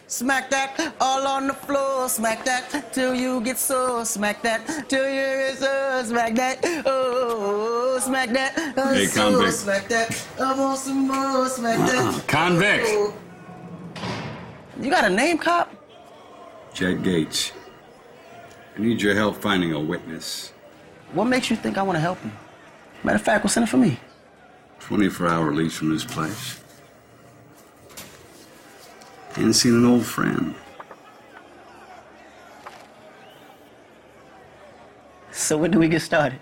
Smack that all on the floor. Smack that till you get sore. Smack that till you get sore. Smack that. Oh, smack that. Hey, convict. Smack that. I want some more. Smack that. Convict. Oh. You got a name, cop? Jed Gates. I need your help finding a witness. What makes you think I want to help you? Matter of fact, what's in it for me? 24-hour release from this place. Ain't seen an old friend. So when do we get started?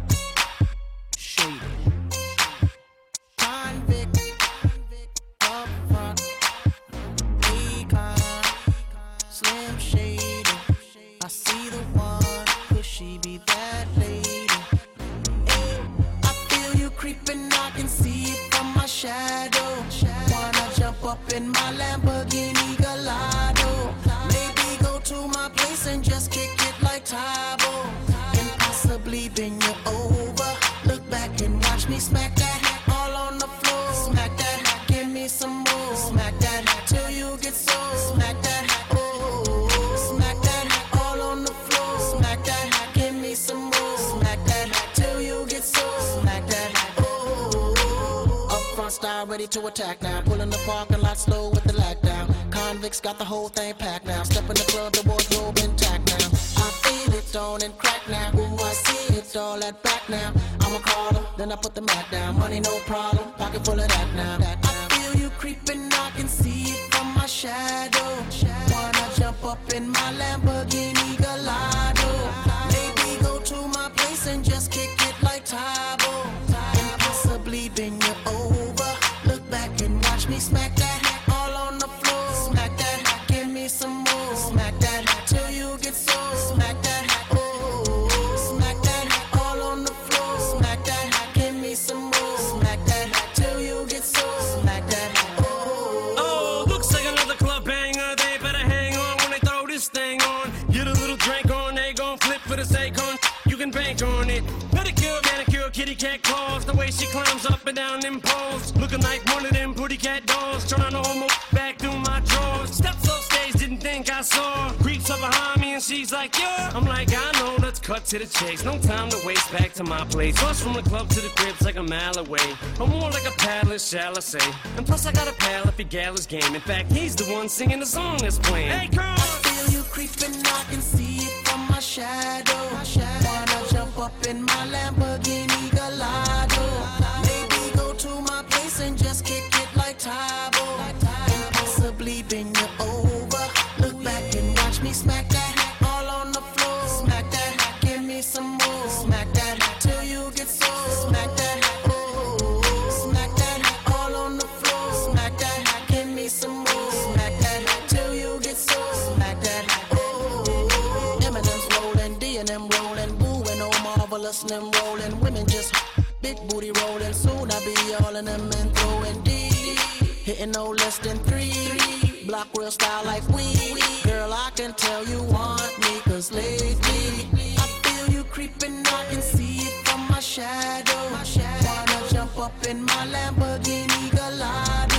In my Lamborghini Gallardo, maybe go to my place and just kick it like Tybo, and possibly bend you over. Look back and watch me smack that all on the floor. Smack that, give me some more. Smack that till you get sore. Smack that, oh, smack that all on the floor. Smack that, give me some more. Smack that till you get sore. Smack that, oh. Up front style ready to attack now. Pulling the parking lot slow with the lag down. Convicts got the whole thing packed now. Step in the club, the wardrobe intact now. I feel it on and crack now. Ooh, I see it all at back now. I'm a caller, then I put the mat down. Money no problem, pocket full of that now. I feel you creeping, I can see it from my shadow. Wanna jump up in my Lamborghini Gallardo. Maybe go to my place and just kick it like Tybo, and possibly bend you over. Look back and watch me smack that all on the floor. Smack that, give me some more. Smack that till you get sore. Smack that, oh, smack that all on the floor. Smack that, give me some more. Smack that till you get sore. Smack that, oh. Oh, looks like another club banger. They better hang on when they throw this thing on. Get a little drink on, they gon' flip for the sake on. You can bank on it. Pedicure, manicure, kitty cat claws. The way she climbs up and down them poles, looking like one of them pretty cat dolls. Trying to hold my back through my drawers. Steps off stage, didn't think I saw. Creeps up behind me and she's like, yeah. I'm like, I know, let's cut to the chase. No time to waste, back to my place. Bus from the club to the crib's like a mile away. I'm more like a paddler, shall I say. And plus I got a pal if he gallows game. In fact, he's the one singing the song that's playing. Hey, girl! I feel you creeping, I can see it from my shadow. Wanna jump up in my Lamborghini Gallardo. Maybe go to my place and just kick it like Tybo, and possibly bend you over. Look back and watch me smack that all on the floor. Smack that, give me some more. Smack that till you get sore. Smack that, oh, smack that all on the floor. Smack that, give me some more. Smack that till you get sore. Smack that, oh. Eminem's rolling, D and M rolling, Boo and oh marvelous and them rolling. Women just big booty rolling. Soon I be all in them and throwing D. Hitting no less than 3. Block real style like we. Girl, I can tell you want me, cause lately I feel you creeping, I can see it from my shadow. Wanna jump up in my Lamborghini Gallardo.